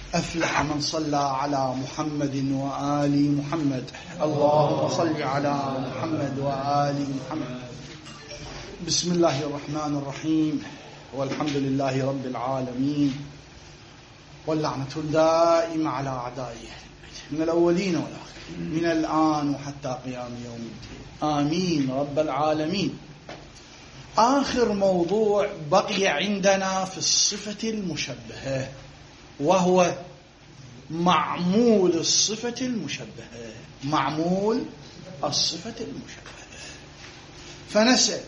أفلح من صلى على محمد وآل محمد. اللهم صل على محمد وآل محمد. بسم الله الرحمن الرحيم، والحمد لله رب العالمين، واللعنة الدائمة على أعدائه من الأولين والآخرين من الآن وحتى قيام يوم الدين، آمين رب العالمين. آخر موضوع بقي عندنا في الصفة المشبهة، وهو معمول الصفة المشبهة. معمول الصفة المشبهة. فنسأل: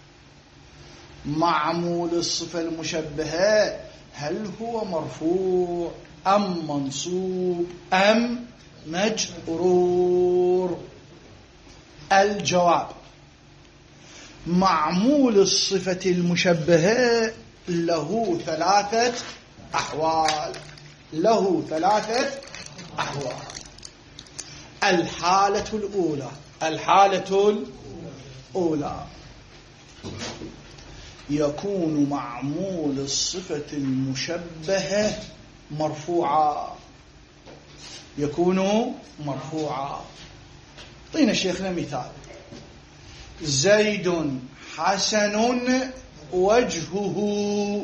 معمول الصفة المشبهة هل هو مرفوع أم منصوب أم مجرور؟ الجواب: معمول الصفة المشبهة له ثلاثة أحوال. الحالة الأولى يكون معمول الصفة المشبهة مرفوعا. طينا شيخنا مثال: زيد حسن وجهه،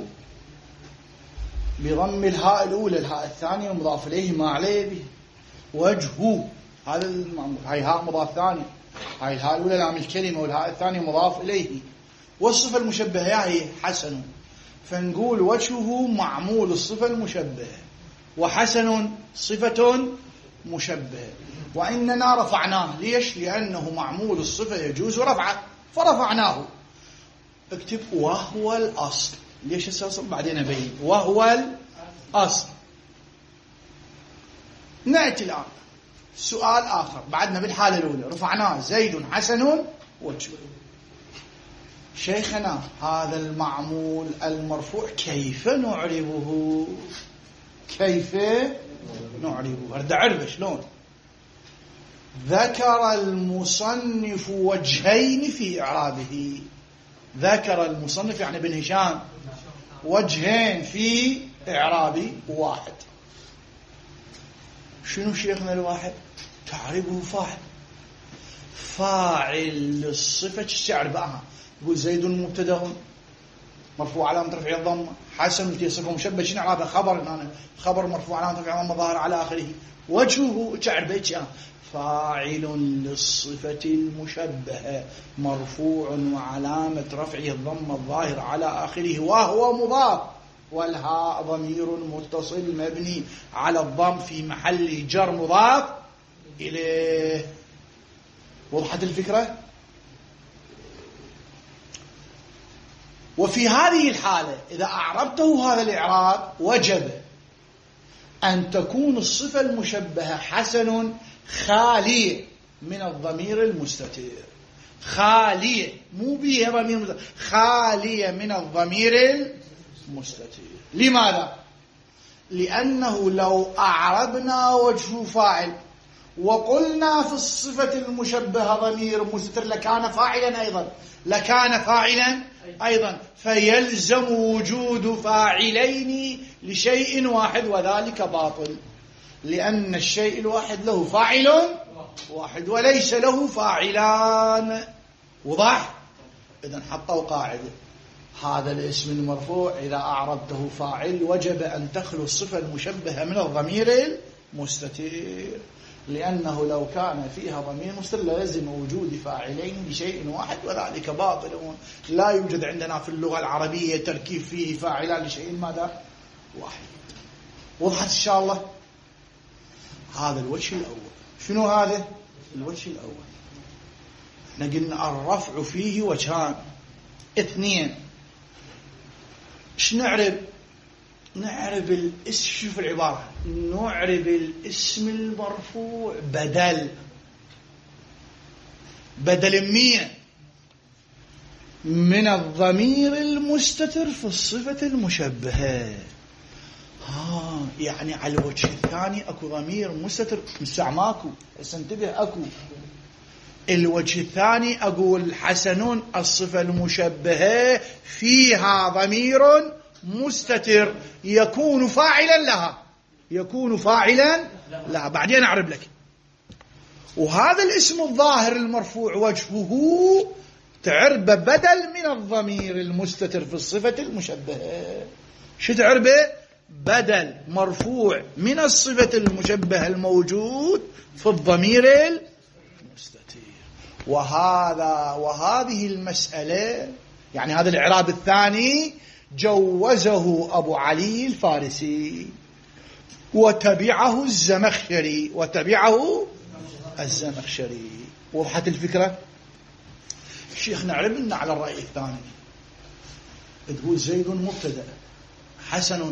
بضم الهاء الأولى، الهاء الثانية مضاف إليه ما عليه به. وجهه هذا المعمول، هاي هاء مضاف ثاني، هاي الهاء الأولى لام الكلمة والهاء الثانية مضاف إليه. والصفة المشبهة هي حسن، فنقول وجهه معمول الصفة المشبهة، وحسن صفة مشبهة، وإننا رفعناه. ليش؟ لأنه معمول الصفة يجوز رفعه فرفعناه. اكتب وهو الأصل. ليش الأصل؟ بعدين أبين. وهو الأصل. نأتي الآن سؤال آخر. بعدنا بالحالة الأولى رفعناه زيد حسن وجهه. شيخنا هذا المعمول المرفوع كيف نعربه؟ أرد أعرف شلون. ذكر المصنف وجهين في إعرابه. ذكر المصنف يعني بن هشام وجهين في إعرابي واحد. شنو شيخنا الواحد؟ تعربه فاعل الصفة. تستعربها؟ يقول زيد مبتدأ مرفوع علامة رفعه الضمة، حسن صفة مشبهة. شنو إعرابها؟ خبر مرفوع علامة رفعه الضمة ظاهر على آخره. وجهه تعربه فاعل للصفة المشبهة مرفوع وعلامة رفعه الضمة الظاهر على آخره وهو مضاف، والهاء ضمير متصل مبني على الضم في محل جر مضاف إليه. وضحت الفكرة؟ وفي هذه الحالة إذا أعربته هذا الإعراب وجب أن تكون الصفة المشبهة حسن خالية من الضمير المستتر. خالية، مو بيها ضمير مستتر، خالية من الضمير المستتر. لماذا؟ لأنه لو أعربنا وجه فاعل وقلنا في الصفة المشبهة ضمير مستتر لكان فاعلا أيضا، فيلزم وجود فاعلين لشيء واحد، وذلك باطل، لأن الشيء الواحد له فاعل واحد وليس له فاعلان. وضح؟ إذن حطوا قاعدة: هذا الاسم المرفوع إذا أعربته فاعل وجب أن تخلو الصفة المشبهة من الضمير المستتر، لأنه لو كان فيها ضمير مستتر لازم وجود فاعلين لشيء واحد، وذلك باطل. لا يوجد عندنا في اللغة العربية تركيب فيه فاعلان لشيء ماذا؟ واحد. وضحت إن شاء الله؟ هذا الوجه الأول. شنو هذا الوجه الأول؟ احنا قلنا الرفع فيه وجهان اثنين. ايش نعرب الاسم. شوف العبارة: نعرب الاسم المرفوع بدل من الضمير المستتر في الصفة المشبهة. يعني على الوجه الثاني اكو ضمير مستتر مستعماكو، بس انتبه، اكو الوجه الثاني اقول حسنون الصفة المشبهة فيها ضمير مستتر يكون فاعلا لها، يكون فاعلا؟ لا، بعدين أعرب لك. وهذا الاسم الظاهر المرفوع وجهه تعربه بدل من الضمير المستتر في الصفة المشبهة. شو تعربه؟ بدل مرفوع من الصفة المشبهة الموجود في الضمير المستتر. وهذه المسألة، يعني هذا الإعراب الثاني جوزه أبو علي الفارسي وتبعه الزمخشري. وضحت الفكرة؟ الشيخ نعرب لنا على الرأي الثاني. تقول زيد مبتدأ، حسن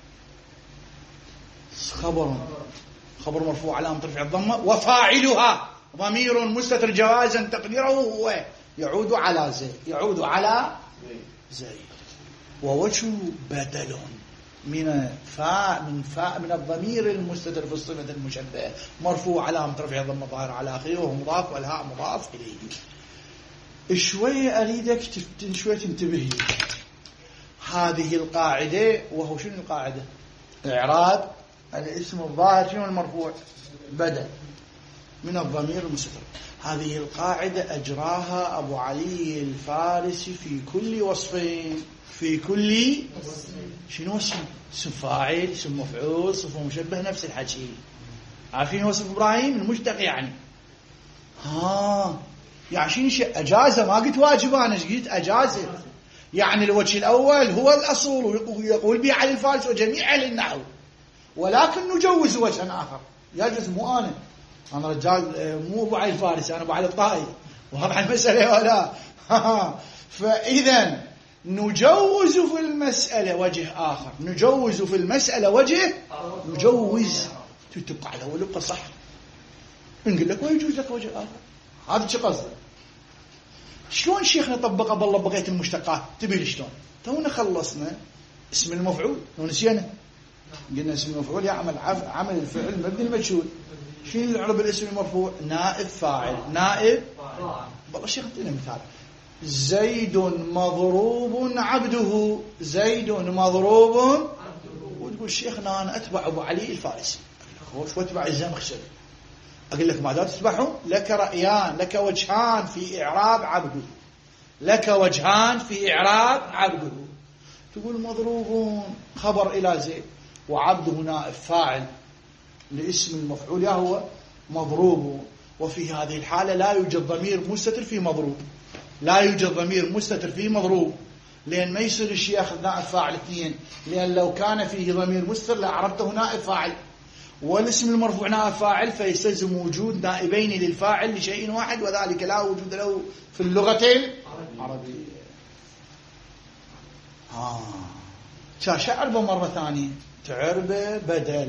خبر مرفوع علامة رفع الضمة، وفاعلها ضمير مستتر جوازا تقديره هو يعود على زيد. ووجه بدل من الضمير المستتر في الصفة المشبهة مرفوع علامة رفع الضمة ظاهر على آخره وهو مضاف، والهاء مضاف إليه. شوية أريدك شوية تنتبهي هذه القاعدة. وهو شنو القاعدة؟ إعراب الاسم الظاهر شنو المرفوع؟ بدل من الضمير المستتر. هذه القاعدة أجراها أبو علي الفارسي في كل وصفين. في كل شنو اسم؟ اسم فاعل، اسم مفعول، صفة مشبه، نفس الحكي. عارفين وصف إبراهيم المشتق يعني يعني شنو شيء أجازة، ما قلت واجب، أنا قلت أجازة. يعني الوجه الأول هو الأصول ويقول به علي الفارسي وجميع أهل النحو، ولكن نجوز وجها آخر يجوز. مو أنا رجال، مو أبو علي الفارسي، أنا أبو علي الطائي، وهذا المسألة ولا فإذا نجوز في المسألة وجه آخر، نجوز في المسألة وجه، نجوز تبقى على أول يبقى صح. نقول لك ويجوز لك وجه آخر. هذا شو قصده؟ شلون شيخنا طبق بالله بقية المشتقات؟ تبي شلون؟ تونا خلصنا اسم المفعول ونسينا، قلنا اسم المفعول يعمل عمل الفعل مبني المجهول. شنو اللي يعرب الاسم المرفوع؟ نائب فاعل. والله شيخ اعطينا مثال. زيد مضروب عبده. زيد مضروب. وتقول شيخنا أنا أتبع أبو علي الفارسي، خوش واتبع الزمخشري. أقول لك ماذا تتبعهم؟ لك رأيان، لك وجهان في إعراب عبده، لك وجهان في إعراب عبده. تقول مضروب خبر إلى زيد، وعبده نائب فاعل لاسم المفعول يا هو مضروب. وفي هذه الحالة لا يوجد ضمير مستتر في مضروب، لا يوجد ضمير مستتر في مضروب، لأن ما يصير الشيء ياخذ نائب فاعل اثنين، لأن لو كان فيه ضمير مستتر لعربته نائب فاعل، والاسم المرفوع نائب فاعل، فيستلزم وجود نائبين للفاعل لشيء واحد، وذلك لا وجود له في اللغة العربية. شعربه مرة ثانية، تعربه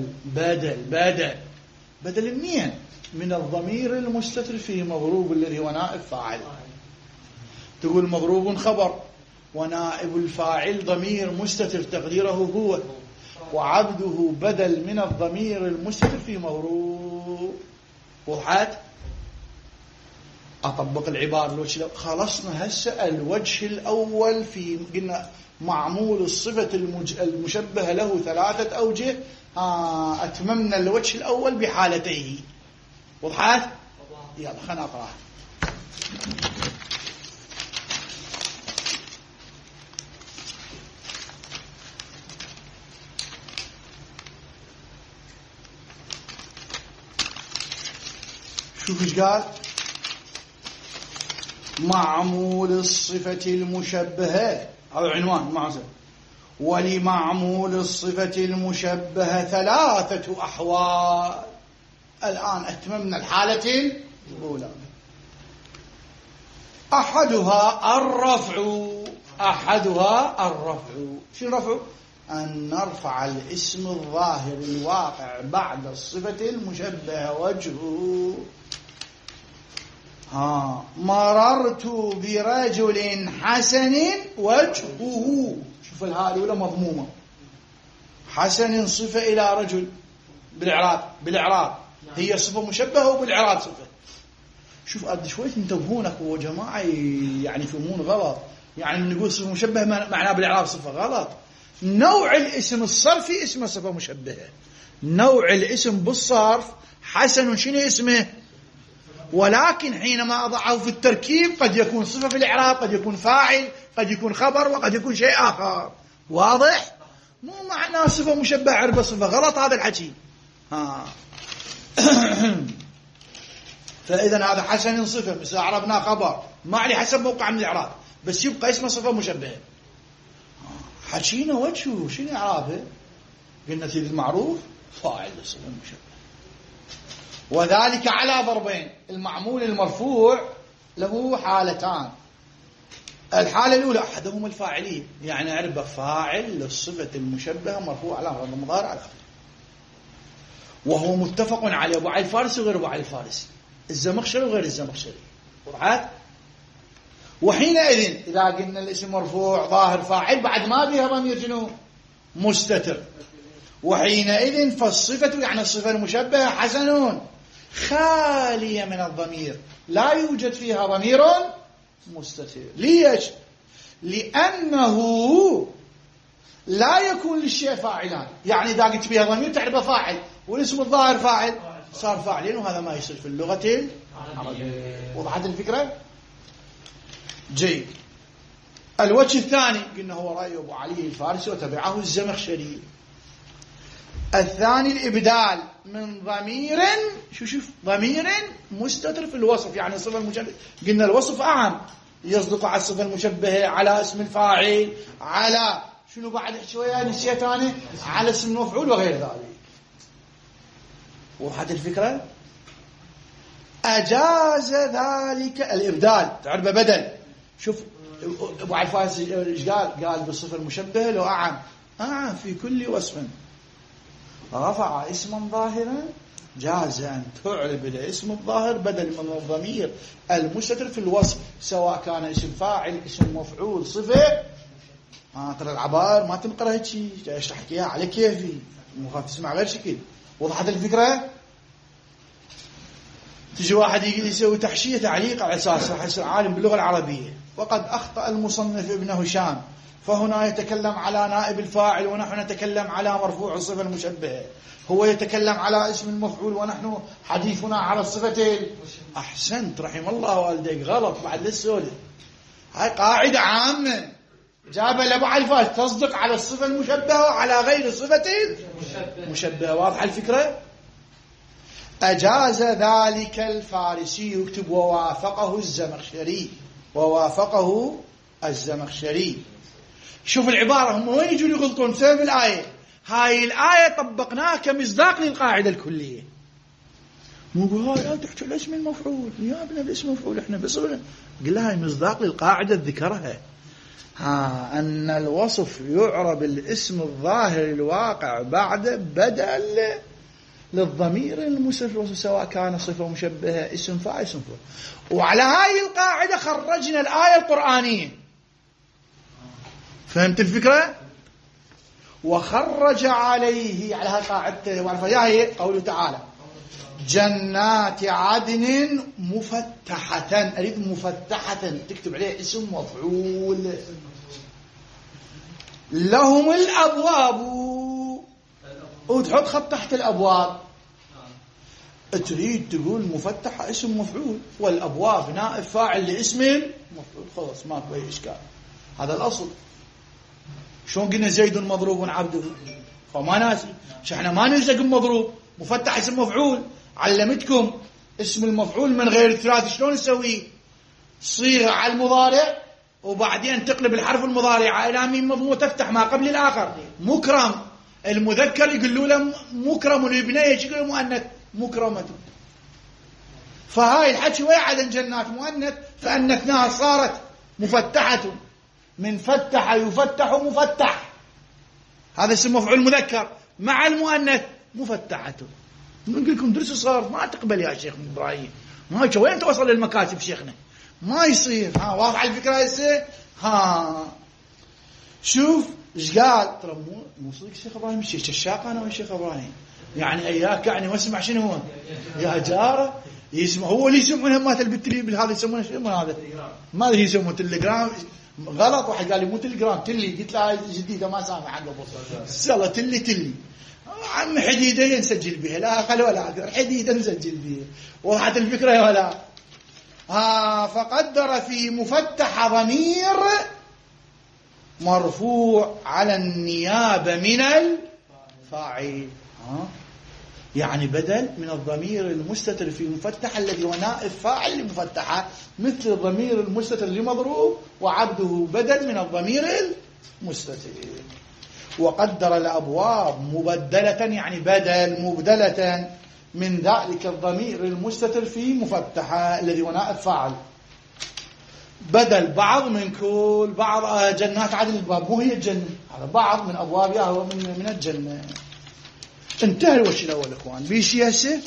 بدل منين؟ من الضمير المستتر في مضروب الذي هو نائب فاعل. تقول مضروب خبر، ونائب الفاعل ضمير مستتر تقديره هو، وعبده بدل من الضمير المستتر في مضروب. وضحت؟ أطبق العبارة. خلصنا هسه الوجه الأول في قلنا معمول الصفة المشبهة له 3 أوجه. أتممنا الوجه الأول بحالتيه. وضحت؟ يلا خلنا أقرأ. شوف ايش قال. معمول الصفة المشبهة، هذا عنوان معزل. ولمعمول الصفة المشبهة 3 أحوال. الآن أتممنا الحالة الأولى. أحدها الرفع. شو الرفع؟ أن نرفع الاسم الظاهر الواقع بعد الصفة المشبهة وجهه. مررت برجل حسن وجهه. شوف الهاء الأولى مضمومة، حسن صفة إلى رجل بالإعراب هي صفة مشبهة، وبالإعراب صفة. شوف قد شوية انتبهونك وجماعة يعني يفهمون غلط. يعني نقول صفة مشبهة معناه بالإعراب صفة، غلط. نوع الاسم الصرفي اسمه صفة مشبهة. نوع الاسم بالصرف حسن شنو اسمه؟ ولكن حينما أضعه في التركيب قد يكون صفة في الإعراب، قد يكون فاعل، قد يكون خبر، وقد يكون شيء آخر. واضح؟ مو معناه صفة مشبهة عربة صفة، غلط هذا الحكي. فإذا هذا حسن صفة، مثل أعربنا خبر، ما عليه حسب موقع من الإعراب، بس يبقى اسمه صفة مشبهة. حكينا وجهه شنو إعرابه؟ قلنا سيد المعروف فاعل صفة مشبهة، وذلك على ضربين. المعمول المرفوع له حالتان. الحالة الأولى أحدهما الفاعلية، يعني عربة فاعل للصفة المشبهة مرفوع على المضارع على آخره، وهو متفق عليه أبو علي الفارسي وغير أبو علي الفارسي، الزمخشري وغير الزمخشري. وضحت؟ وحينئذ إذا قلنا الاسم مرفوع ظاهر فاعل بعد ما بها ضمير شنو؟ مستتر. وحينئذ فالصفة يعني الصفة المشبهة حسن خالية من الضمير، لا يوجد فيها ضمير مستتر. ليش؟ لأنه لا يكون للشيء فاعلان. يعني إذا قلت بها ضمير تعرف فاعل والاسم الظاهر فاعل صار فاعلين، وهذا ما يصير في اللغة العربية. وضحت الفكرة؟ جيد. الوجه الثاني قلنا هو رأي أبو علي الفارسي وتبعه الزمخشري. الثاني الإبدال من ضمير، شوف ضمير مستتر في الوصف، يعني الصفة المشبهة. قلنا الوصف أعم، يصدق على الصفة المشبهة، على اسم الفاعل، على شنو بعد شوية نسيت أنا، على اسم المفعول وغير ذلك. وضحت الفكرة؟ أجاز ذلك الإبدال، تعرف بدل. شوف أبو علي الفارسي إيش قال؟ قال بالصفة المشبهة لو أعم في كل وصف رفع اسما ظاهرا جاز أن تعرب الاسم الظاهر بدل من الضمير المستتر في الوصف، سواء كان اسم فاعل، اسم مفعول، صفة. ترى العبارة ما تنقرأ هيك شيء، ايش تحكيها على كيفي، مو تسمع غير شكل. وضحت الفكرة؟ تجي واحد يسوي تحشية تعليق على أساس راح يصير عالم باللغة العربية. وقد أخطأ المصنف ابن هشام، فهنا يتكلم على نائب الفاعل ونحن نتكلم على مرفوع الصفة المشبهة، هو يتكلم على اسم المفعول ونحن حديثنا على الصفة. أحسنت رحم الله والديك، غلط بعد للسؤال. هاي قاعدة عامة جاب لأبو علي الفارسي تصدق على الصفة المشبهة وعلى غير الصفة المشبهة. واضحة الفكرة؟ أجاز ذلك الفارسي، يكتب ووافقه الزمخشري، ووافقه الزمخشري. شوف العبارة، هم وين يجون يغلطون بسبب الآية. هاي الآية طبقناها كمصداق للقاعدة الكلية. مو يقول هاي تحكي الاسم المفعول يا ابن الاسم المفعول احنا بس قل لها هاي مصداق للقاعدة ذكرها. أن الوصف يعرب الاسم الظاهر الواقع بعد بدل للضمير المستتر، سواء كان صفة مشبهة، اسم فاعل، اسم فاعل. وعلى هاي القاعدة خرجنا الآية القرآنية. فهمت الفكرة؟ وخرج عليه على هاي القاعدة وعرفها هي قوله تعالى جنات عدن مفتحة. أريد مفتحة تكتب عليه اسم مفعول. لهم الأبواب وتحط خط تحت الأبواب. تريد تقول مفتحة اسم مفعول والأبواب نائب فاعل لاسم مفعول، خلاص ما في إشكال. هذا الأصل. شلون قلنا زيد مضروب عبده؟ فما ناسي احنا ما نلزق مضروب، مفتح اسم مفعول. علمتكم اسم المفعول من غير الثلاث شلون نسويه؟ صيغة على المضارع وبعدين تقلب الحرف المضارع إلى ميم مضمومة تفتح ما قبل الآخر. مكرم المذكر يقولوا له مكرم، والبنية يقولوا مؤنث مكرمة. فهاي الحكي وين عدن جنات مؤنث فأنثناها صارت مفتحة، من فتح يفتح مفتح. هذا اسم مفعول مذكر مع المؤنث مفتحة. نقول لكم درس صار ما تقبل يا شيخ إبراهيم، ما وين توصل للمكاتب شيخنا، ما يصير. واضح الفكرة هسه؟ شوف ايش قال. ترى مو صدق الشيخ ابراهيم شيء ششاق انا والشيخ ابراهيم، يعني اياك يعني واسمع شنو هو يا جاره يسمع. هو اللي يسمونه مات البتري هذا يسمونه شنو هذا ما ادري يسمونه تليجرام غلط. واحد قال لي مو تلجرام، تلي. قلت له جديدة ما سامع حق ابو يلا تلي عم حديدة نسجل بها، لا أقل ولا أكثر، حديدة نسجل بها. وضحت الفكرة يا ولا؟ فقدر في مفتح ضمير مرفوع على النيابة من الفاعل. يعني بدل من الضمير المستتر في مفتح الذي هو نائب فاعل لمفتحة، مثل الضمير المستتر لمضروب وعبده بدل من الضمير المستتر. وقدر الأبواب مبدلة، يعني بدل مبدلة من ذلك الضمير المستتر في مفتحة الذي هو نائب فاعل، بدل بعض من كل بعض. جنات عدن الباب مو هي الجنة، هذا بعض من أبوابها هو من الجنة. انتهى الوجه الأول اخوان. بيشي هسه؟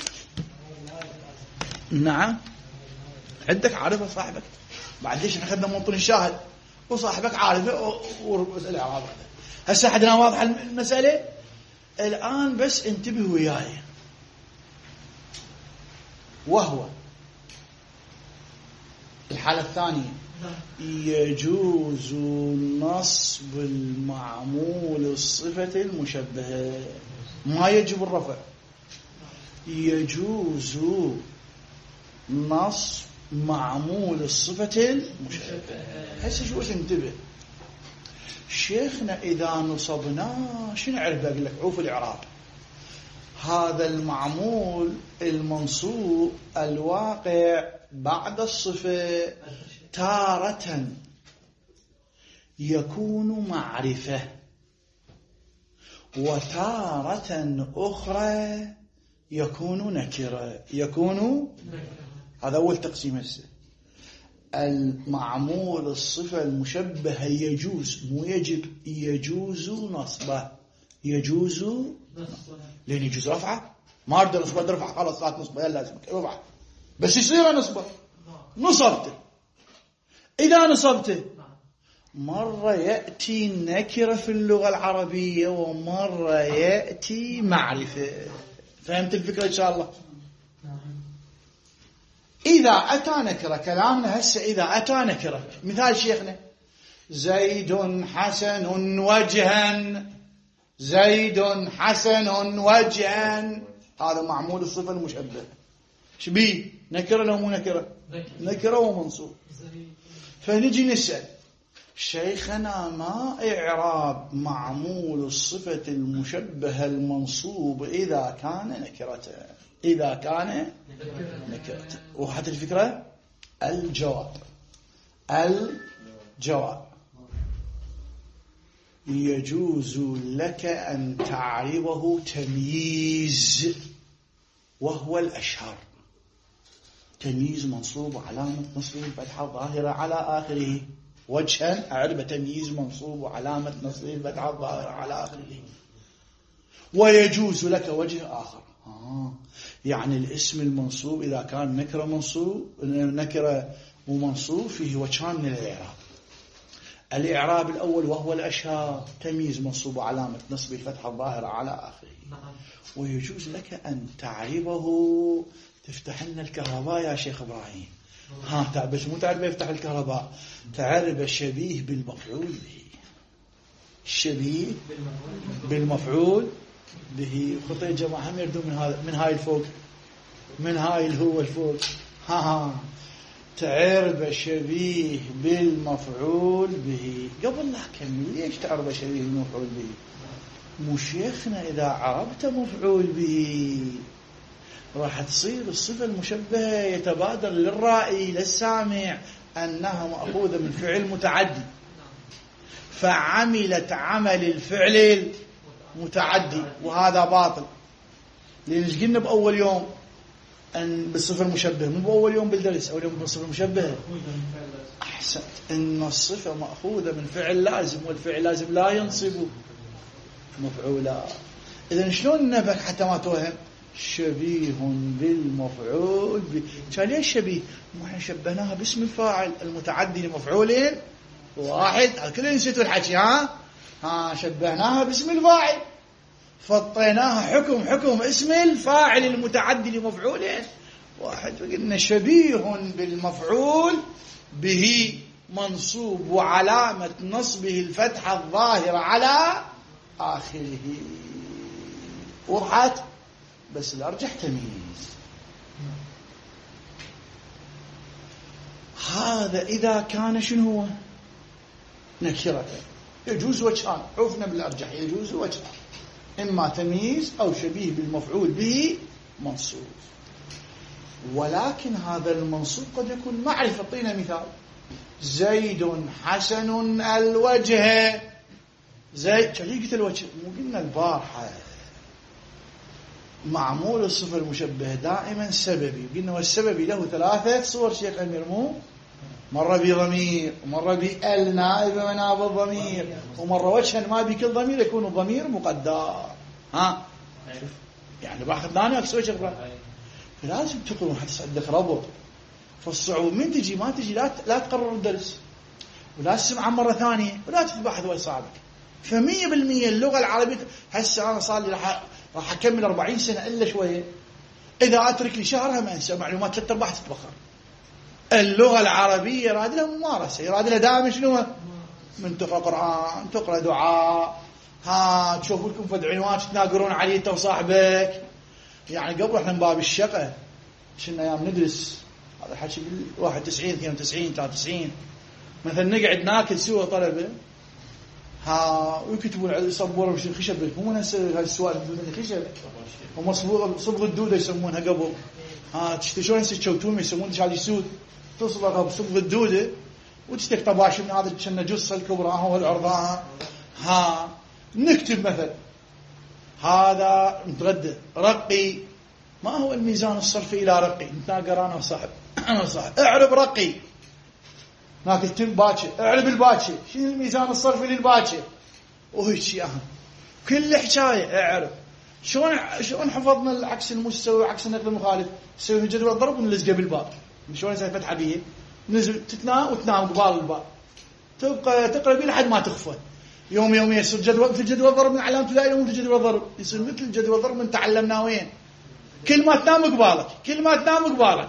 نعم. عندك عارفه صاحبك بعد ليش اخذنا موطن الشاهد وصاحبك عارفه والإعراب هسه حدنا واضح المسألة الآن. بس انتبه وياي. وهو الحالة الثانية يجوز نصب المعمول الصفة المشبهة، ما يجب الرفع. يجوز نصب معمول الصفة المشبهة. هسه شو انتبه شيخنا، إذا نصبناه شنو نعرف؟ أقول لك عوف الإعراب. هذا المعمول المنصوب الواقع بعد الصفة تارة يكون معرفة، وتارة أخرى يكون نكرة. هذا أول تقسيم. هسه المعمول الصفة المشبهة يجوز، مو يجب، يجوز نصبه. يجوز لين يجوز رفعه. ما أقدر نصبه رفعه خلاص صارت نصبه، يلا لازم رفعه بس يصير نصبه. نصبته، إذا نصبته مرة يأتي نكرة في اللغة العربية ومرة يأتي معرفة. فهمت الفكرة إن شاء الله؟ إذا أتى نكرة، كلامنا هسه إذا أتى نكرة. مثال شيخنا زيد حسن وجها، زيد حسن وجها، هذا معمول الصفة المشبهة. شبيه نكرة لو مو نكرة؟ نكرة ومنصوب. فنجي نسأل شيخنا ما إعراب معمول الصفة المشبهة المنصوب إذا كان نكرة؟ إذا كان نكرة. وحتى الفكرة الجواب يجوز لك أن تعربه تمييز، وهو الأشهر. تمييز منصوب علامة نصبه الفتحة الظاهرة على آخره. وجها أعرب تمييز منصوب وعلامة نصبه الفتحة الظاهرة على آخره. ويجوز لك وجه آخر. يعني الاسم المنصوب إذا كان نكرة منصوب، نكرة ومنصوب، فيه وجهان من الإعراب. الإعراب الأول وهو الأشهر، تمييز منصوب وعلامة نصبه الفتحة الظاهرة على آخره. ويجوز لك أن تعربه، تفتح لنا الكهرباء يا شيخ إبراهيم. بس مو تعرف يفتح الكهرباء، تعرب الشبيه بالمفعول به. الشبيه بالمفعول به. خطي يا جماعة هم يردون من هاي الفوق، من هاي الهو الفوق. تعرب شبيه بالمفعول به. قبل لا أكمل، ليش تعرب شبيه بالمفعول به؟ مو شيخنا إذا عربت مفعول به راح تصير الصفة المشبهة يتبادر للرائي للسامع أنها مأخوذة من فعل متعدي، فعملت عمل الفعل المتعدي، وهذا باطل. لأن قلنا بأول يوم أن بالصفة المشبهة، مو بأول يوم بالدرس، أول يوم بالصفة المشبهة. أحسنت. إن الصفة مأخوذة من فعل لازم، والفعل لازم لا ينصب مفعولا. إذن شلون نبك حتى ما توهم؟ شبيه بالمفعول كان ليش شبيه؟ مو احنا شبهناها باسم الفاعل المتعدي لمفعول واحد. كلنا نسيتوا الحكي. شبهناها باسم الفاعل، فطيناها حكم اسم الفاعل المتعدي لمفعول واحد، وقلنا شبيه بالمفعول به. منصوب وعلامة نصبه الفتحة الظاهرة على آخره. وضحت؟ بس الأرجح تمييز. هذا إذا كان شنو هو؟ نكرة. يجوز وجهان، عرفنا بالأرجح يجوز وجهان، إما تمييز أو شبيه بالمفعول به منصوب. ولكن هذا المنصوب قد يكون معرفة. اعطينا مثال: زيد حسن الوجه. زيد شقيقة الوجه، مو قلنا البارحة معمول الصفة المشبه دائما سببي، قلنا والسببي له 3 صور شيخ أمير، مو مرة بضمير، ومرة بال نائبة مناب الضمير، ومرة وجها ما بكل ضمير يكون الضمير مقدر. ها يعني باخذ ثاني اكس وجه، فلازم تقرون حتى عندك ربط. فالصعوبة من تجي ما تجي لا تقرر الدرس ولا تسمعه مرة ثانية ولا تبحث وين صابك. ف100% اللغة العربية هسه أنا صار لي راح أكمل 40 سنة إلا شوية، إذا أترك لي شهرها ما أنسى معلومات 3/4 تتبخر. اللغة العربية يراد لها ممارسة، يراد لها دائما شنو؟ من تقرأ قرآن، تقرأ دعاء، تشوفوا لكم فد عنوان تتناقرون عليه أنت وصاحبك. يعني قبل احنا من باب الشقة كنا ايام ندرس، هذا الحكي بال 91 92 93 مثلا، نقعد ناكل سوا طلبة ويكتبون على سبوره مش الخشب، مو نفس هالسوالف الخشب، هم صبغ الدودة يسمونها قبل. تشترون شوتوم يسمون شال يسود، تصبغها بصبغ الدودة وتشتك طباش من هذا كنا جصة الكبرى هو العرضاء. نكتب مثلا هذا نتغدى رقي، ما هو الميزان الصرفي إلى رقي؟ نتناقر أنا وصاحب اعرب رقي، ناكل تم باكر، اعرب الباكر، شنو الميزان الصرفي للباكر؟ وهيك شيء كل حكاية اعرب. شلون حفظنا العكس المستوي وعكس النقل المخالف؟ نسوي جدول ضرب ونلزقه بالباب. شلون نسوي فتحة بيه؟ نزل تتنام وتنام قبال الباب، تبقى تقرأ بيه لحد ما تخفى. يوم يصير جدول في جدول ضرب من علامة ابتدائي، يوم في جدول ضرب يصير مثل جدول ضرب من تعلمناه وين. كل ما تنام قبالك.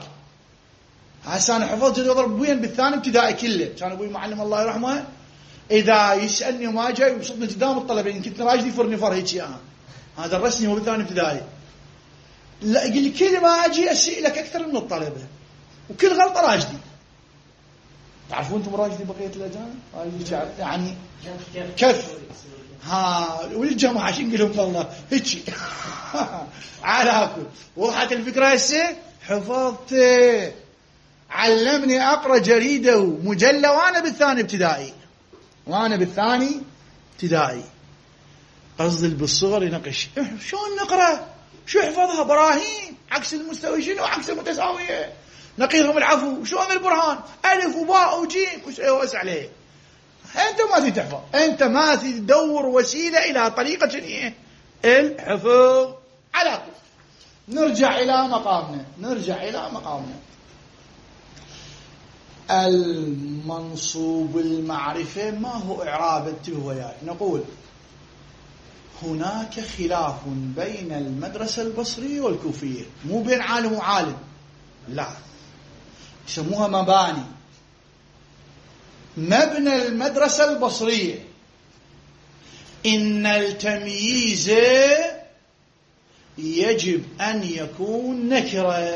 هسه انا حفظت جدول ضرب وين؟ بالثاني ابتدائي كله. كان ابوي معلم الله يرحمه اذا يسالني وما جاي وصدني قدام الطلبه، كنت راجلي فرني فر هيك هذا درسني هو بالثاني ابتدائي. لا يقول لي كل ما اجي اسالك اكثر من الطلبه وكل غلطه راجلي. تعرفون انتم راجلي بقيه الاجانب يعني كيف والجماعه شو نقول لهم والله هيك علاكم. وضحت الفكره هسه؟ حفظت. علمني اقرا جريده ومجله وانا بالثاني ابتدائي. قصدي بالصغر ينقش شلون نقرا، شو احفظها براهين عكس المستوي، شنو عكس المتساويه، نقيضهم العفو، شلون البرهان، الف وباء وجيم وش عليه. انت ما تحفظ، انت ما تدور وسيله الى طريقه شنو الحفظ. على طول نرجع الى مقامنا. المنصوب المعرفة ما هو إعراب؟ انتبهوا وياي. نقول هناك خلاف بين المدرسة البصرية والكوفية، مو بين عالم وعالم، لا، يسموها مباني. مبنى المدرسة البصرية إن التمييز يجب أن يكون نكرة.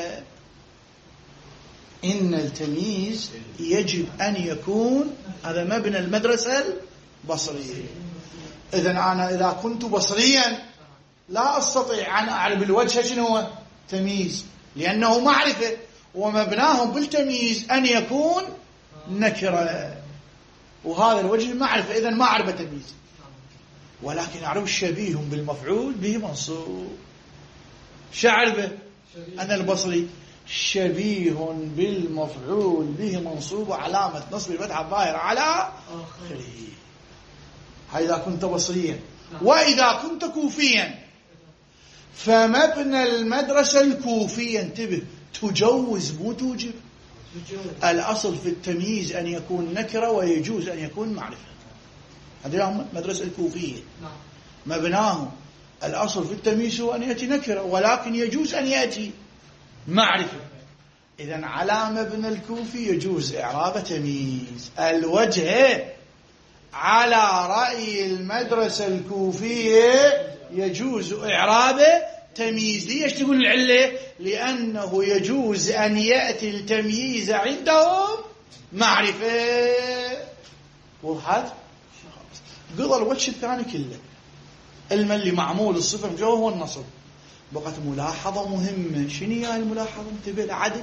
إن التمييز يجب أن يكون، هذا مبنى المدرسة البصرية. إذا كنت بصريا لا أستطيع أن أعرف الوجه شنو هو تمييز، لأنه معرفة، ومبناهم بالتمييز أن يكون نكرة، وهذا الوجه معرفة، إذن ما أعرف تمييز. ولكن أعرف شبيه بالمفعول به منصوب. شعر أنا البصري شبيه بالمفعول به منصوب علامة نصب الفتحة الظاهرة على آخره. إذا كنت بصريا. وإذا كنت كوفيا فمبنى المدرسة الكوفية، انتبه، تجوز مو توجب. الأصل في التمييز أن يكون نكرة ويجوز أن يكون معرفة. هذه المدرسة الكوفية مبناه الأصل في التمييز هو أن يأتي نكرة، ولكن يجوز أن يأتي معرفة. إذن علامة ابن الكوفي يجوز إعراب تمييز. الوجه على رأي المدرسة الكوفية يجوز إعرابه تمييز. ليش تقول العلة؟ لأنه يجوز أن يأتي التمييز عندهم معرفة. وضحت؟ قضى الوجه الثاني كله اللي معمول الصفة من جوه هو النصب. بقت ملاحظة مهمة. شنو هي الملاحظة؟ انتبه العدل.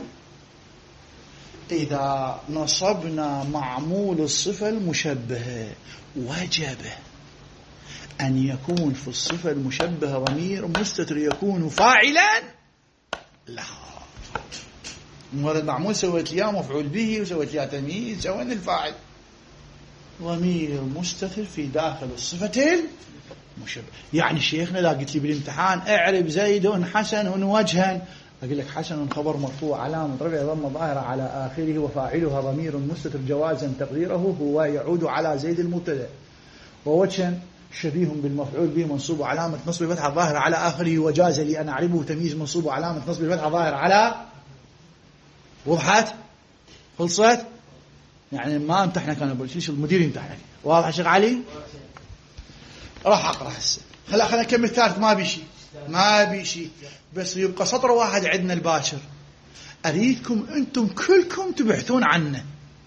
إذا نصبنا معمول الصفة المشبهة وجب أن يكون في الصفة المشبهة ضمير مستتر يكون فاعلا لها. هذا المعمول سويت لي مفعول به وسويت لي تمييز. وين الفاعل؟ ضمير مستتر في داخل الصفة المشبهة. يعني شيخنا لا قلت لي بالامتحان اعرب زيد حسن وجها، أقول لك حسن خبر مرفوع علامة رفعه ضمة ظاهرة على آخره وفاعلها ضمير مستتر جوازا تقديره هو يعود على زيد المبتدأ، ووجها شبيه بالمفعول به منصوب علامة نصب الفتحة ظاهرة على آخره، وجاز لي أن أعربه تمييز منصوب علامة نصب الفتحة ظاهرة على. وضحت؟ خلصت؟ يعني ما امتحنا كان أقول شيء المدير يمتحنك. واضح يا شيخ علي؟ راح أقرأ هسه. خلينا نكمل ثالث. ما بيشي بس يبقى سطر واحد عندنا الباشر. أريدكم أنتم كلكم تبحثون عنه.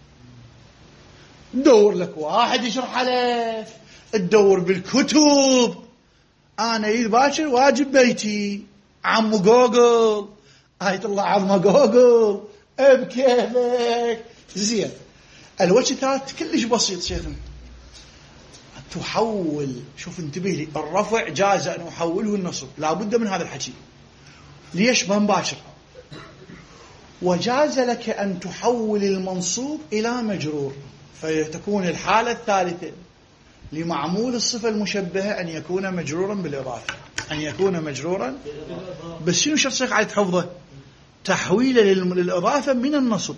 تدور لك واحد يشرح لك، تدور بالكتب. أنا يد باشر واجب بيتي عمو جوجل. آية الله عظمة جوجل بكيفك. زين. الوجه الثالث كلش بسيط شيخنا. تحول. شوف انتبه لي. الرفع جاز أن أحوله النصب، لا بد من هذا الحكي. ليش ما مباشر؟ وجاز لك أن تحول المنصوب إلى مجرور، فتكون الحالة الثالثة لمعمول الصفة المشبهة أن يكون مجرورا بالإضافة. بس شنو شرط شيخ على حفظه؟ تحويله للإضافة من النصب.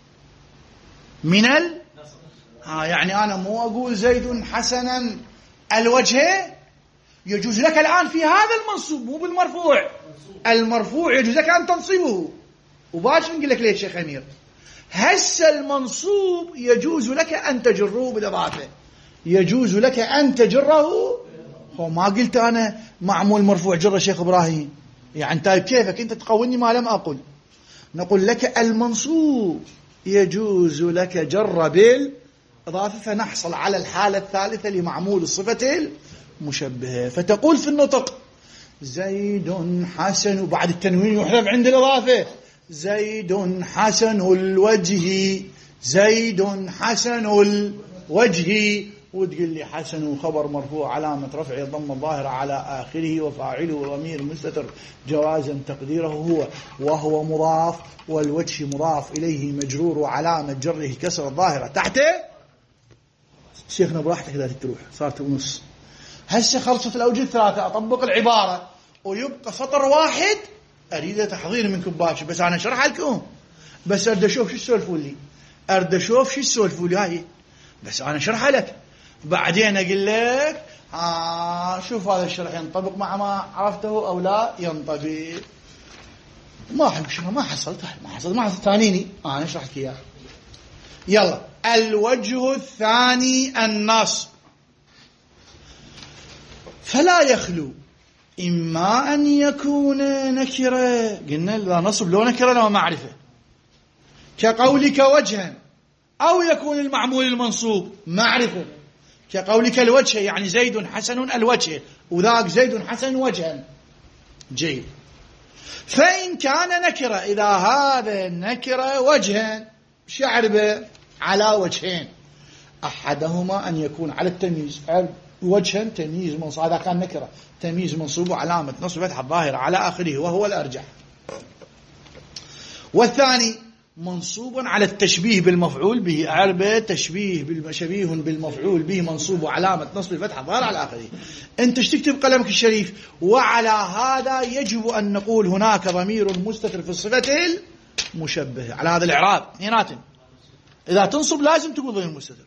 يعني أنا مو أقول زيد حسنا الوجه. يجوز لك الآن في هذا المنصوب مو بالمرفوع. المرفوع يجوز لك أن تنصبه. وباش نقول لك ليش شيخ أمير؟ هسه المنصوب يجوز لك أن تجره بالإضافة. يجوز لك أن تجره. ما قلت أنا معمول مرفوع جر شيخ إبراهيم. يعني طيب كيفك أنت تقولني ما لم أقل؟ نقول لك المنصوب يجوز لك جر بالإضافة، فنحصل على الحالة الثالثة لمعمول الصفة المشبهة. فتقول في النطق زيد حسن، وبعد التنوين يحذف عند الإضافة زيد حسن الوجه. زيد حسن الوجه. وتقول لي حسن خبر مرفوع علامة رفعه الضمة الظاهرة على آخره وفاعله ضمير مستتر جوازا تقديره هو، وهو مضاف، والوجه مضاف إليه مجرور وعلامة جره كسر الظاهرة تحته. شيخنا براحتك إذا تروح صارت ونص. هسه خلصت الأوجه الثلاثة. أطبق العبارة ويبقى سطر واحد أريد تحضير منكم باشا. بس أنا أشرح لكم، بس أرد أشوف شو تسولفوا لي. هاي بس أنا أشرح لك، بعدين أقول لك شوف هذا الشرح ينطبق مع ما عرفته أو لا ينطبق. ما حصلت ثانيني أنا أشرح لك إياه. يلا. الوجه الثاني النصب. فلا يخلو إما أن يكون نكرة. قلنا لا نصب لو نكرة لو معرفة، كقولك وجها، أو يكون المعمول المنصوب معرفة، كقولك الوجه يعني زيد حسن الوجه، وذاك زيد حسن وجها. جيد. فإن كان نكرة، إذا هذا نكرة وجها شعربه على وجهين، أحدهما أن يكون على التمييز. وجها تمييز منصوب، هذا كان نكرة تمييز منصوب وعلامة نصب فتحة الظاهرة على آخره وهو الأرجح. والثاني منصوب على التشبيه بالمفعول به. أعربه شبيه بالمفعول به منصوب وعلامة نصب الفتحة الظاهرة على آخره. أنت تكتب قلمك الشريف. وعلى هذا يجب أن نقول هناك ضمير مستتر في الصفة المشبهة. على هذا الإعراب هناتن إذا تنصب لازم تقول ضمير مستتر.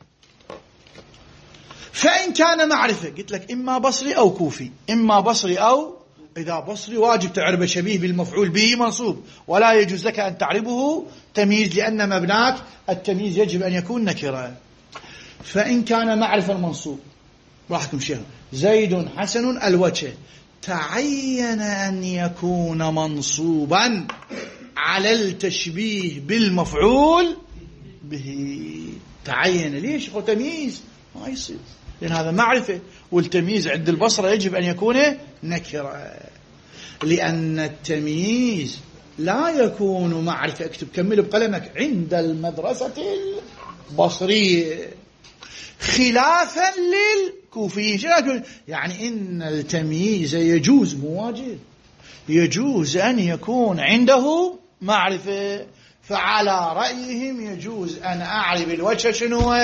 فإن كان معرفة قلت لك إما بصري أو كوفي، إما بصري أو إذا بصري واجب تعربه شبيه بالمفعول به منصوب، ولا يجوز لك أن تعربه تمييز، لأن مبناك التمييز يجب أن يكون نكرة. فإن كان معرفة منصوب، راحكم شيخ، زيد حسن الوجه، تعين أن يكون منصوبا على التشبيه بالمفعول به. تعين، ليش؟ هو تمييز ما يصير، لأن هذا معرفة، والتمييز عند البصرة يجب أن يكون نكرة، لأن التمييز لا يكون معرفة. اكتب كمل بقلمك: عند المدرسة البصرية، خلافا للكوفيين. يعني إن التمييز يجوز، مو واجب، يجوز أن يكون عنده معرفة. فعلى رأيهم يجوز أن أعرب الوجه شنو؟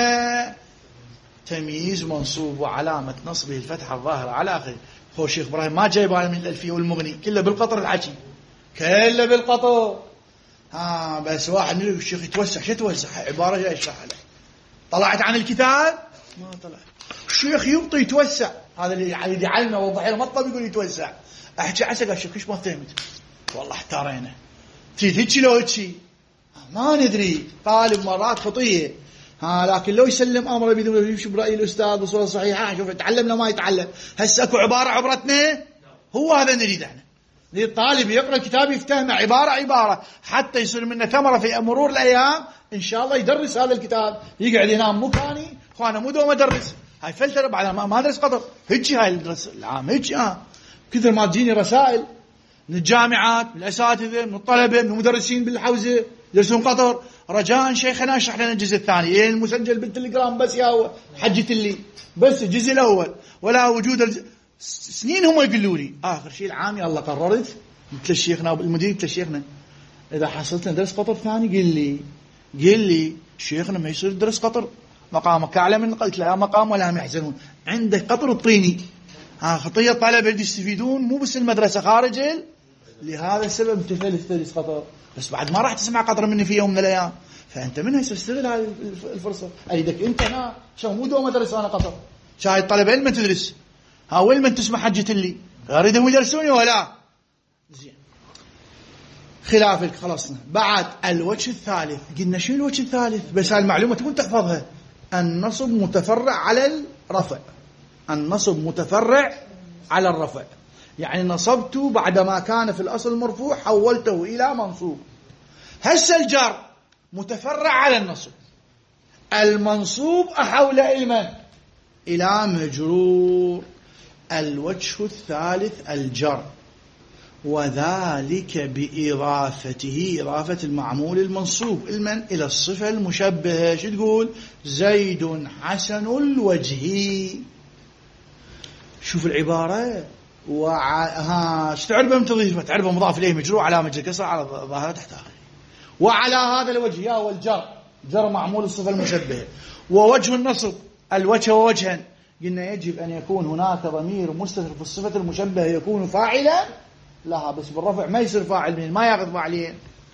تمييز منصوب، وعلامة نصبه الفتحة الظاهرة على آخره. هو الشيخ إبراهيم ما جايبها من الألفية والمغني، كله بالقطر الحكي، كله بالقطر. بس واحد من الشيخ يتوسع، شو يتوسع؟ عبارة جاي يشرحها له. طلعت عن الكتاب؟ ما طلعت. الشيخ يبطي يتوسع، هذا اللي يعلمنا وضحينا مطلب يقول يتوسع. أحكي عسى الشيخ إيش ما فهمت؟ والله احتارينا، تريد هيك لو هيك ما ندري. طالب مرات خطية، لكن لو يسلم أمره بدون يمشي برأي الأستاذ بصورة صحيحة، شوف يتعلمنا ما يتعلم. هسه أكو عبارة عبرتنا، هو هذا نريد احنا. نريد الطالب يقرأ الكتاب يفتهمه عبارة عبارة، حتى يصير منه ثمرة في مرور الأيام إن شاء الله يدرس هذا الكتاب. يقعد ينام مكاني، أنا مو دوم أدرس، هاي فلتر بعد ما أدرس قدر هيك، هاي الدرس العام هيك. كثر ما تجيني رسائل من الجامعات، من الأساتذة، من الطلبة، من المدرسين بالحوزة يدرسون قطر. رجاء شيخنا اشرح لنا الجزء الثاني، المسجل بالتليجرام بس يا حجت لي بس الجزء الأول، ولا وجود سنين هم يقولوا لي. آخر شيء العام يلا قررت، قلت لشيخنا المدير، قلت لشيخنا إذا حصلت لنا درس قطر ثاني قل لي شيخنا ما يصير درس قطر، مقامك أعلى من. قلت لا مقام ولا هم يحزنون، عندك قطر الطيني. خطية الطلبة يستفيدون مو بس المدرسة، خارج. لهذا السبب امتثل تدريس قطر، بس بعد ما راح تسمع قطر مني في يوم من الأيام، فأنت منها تستغل هذه الفرصة. أريدك أنت هنا شو مو دوم أدرس أنا قطر، شاهد الطلبة علما تدرس، وين من تسمع حجة لي أريدهم يدرسوني ولا زين. خلافك خلصنا. بعد الوجه الثالث، قلنا شو الوجه الثالث؟ بس هاي المعلومة تكون تحفظها. النصب متفرع على الرفع، النصب متفرع على الرفع، يعني نصبته بعدما كان في الأصل مرفوع حولته إلى منصوب. هسه الجر متفرع على النصب، المنصوب أحوله إلى مجرور. الوجه الثالث الجر، وذلك بإضافته، إضافة المعمول المنصوب إلى الصفة المشبهة. شو تقول؟ زيد حسن الوجه. شوف العبارة، شو تعرفها؟ تضيفها تعرفها مضاف إليه مجرور علامة الكسر على ظاهرة تحت آخره. وعلى هذا الوجه يا والجر، جر معمول الصفة المشبهة. ووجه النصب الوجه ووجها، قلنا يجب أن يكون هناك ضمير مستتر في الصفة المشبهة يكون فاعلا لها، بس بالرفع ما يصير فاعل منه، ما ياخذ فاعلين.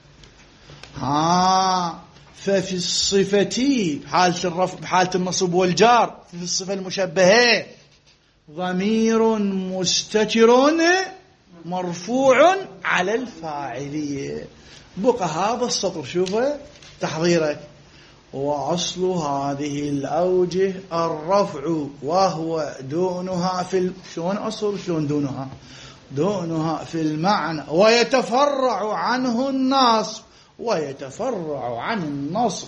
ففي الصفة حالة الرفع بحالة النصب والجار في الصفة المشبهة ضمير مستتر مرفوع على الفاعلية. بقى هذا السطر شوفه تحضيرك. وأصل هذه الأوجه الرفع، وهو دونها في شلون أصل شلون دونها في المعنى، ويتفرع عنه النصب، ويتفرع عن النصب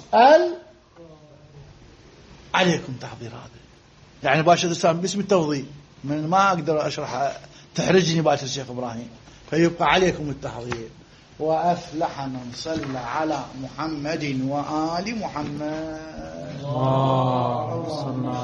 عليكم تحضير هذا. يعني باشا دستان باسم التوضيح، من ما أقدر أشرح تحرجني باشا الشيخ إبراهيم، فيبقى عليكم التحضير. وأفلح من صلى على محمد وآل محمد.